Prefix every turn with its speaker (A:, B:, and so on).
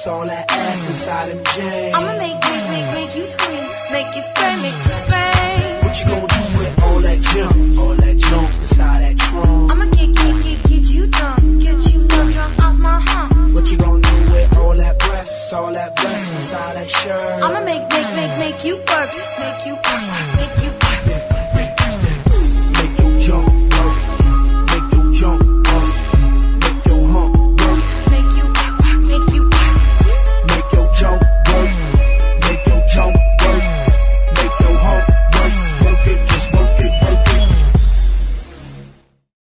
A: breasts, all that ass inside them jeans.
B: I'ma make you scream, make you scream, make you scream.
A: What you gon' do with all that junk inside that trunk?
B: I'ma get you drunk off my hump.
A: What you gon' do with all that breasts inside that shirt?
B: I'ma make you work, make you